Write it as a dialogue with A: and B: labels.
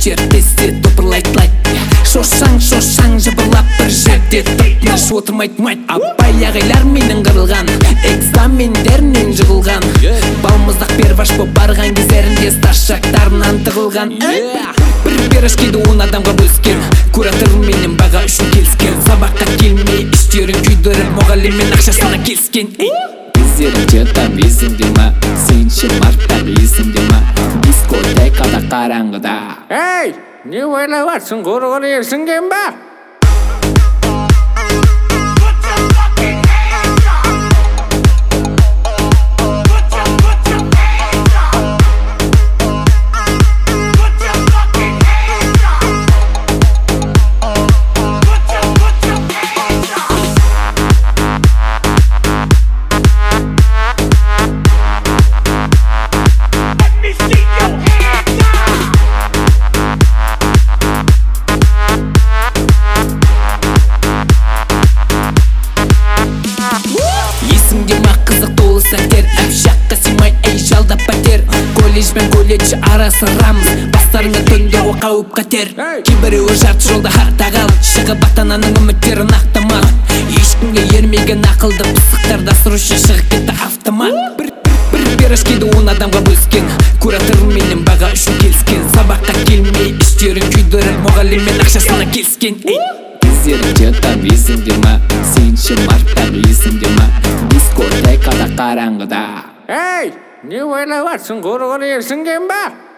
A: жер тесте топырлайт-лайт. Шошаң жыбырлап бір жерде тыныш отырмайт-майт. Апай ағайлар менің қырылған, экзамендерінен жығылған, балмыздақ перваш боп барған кездерінде старшактарынан тығылған. Бір пирожкиді 10 адамға бөліскен, кураторым менен баға үшін келіскен. Сабаққа келмей іштерін күйдіріп мұғаліммен ақшасына келіскен. Біздерін жетам есіңде ма, сенші марттап есіңде ма, дискотекада қараңғыда.
B: Ей, не ойлап атсың, құрғыр ерсінген ба?
A: Әпшаққа симай әй жалда пәтер. Колледж бен колледж арасы рамыз, бастарыңа төндір о қауіп қатер. Кейбіреуі жарты жолда хартағал, шығып ата-ананың үміттерін ақтамақ. Ешкімге ермеген ақылды пысықтар дастырушы шығып кетті автомат. Бір пирожкиді 10 адамға бөліскен, кураторым менен баға үшін келіскен. Сабаққа келмей іштерін күйдіріп мұғаліммен ақшасына келіскен. Біздерін жетам есіңде ма, сенші марттап есіңде ма, дискотекада қараңғыда.
B: Ей, не ойлап атсың, құрғыр ерсінген ба?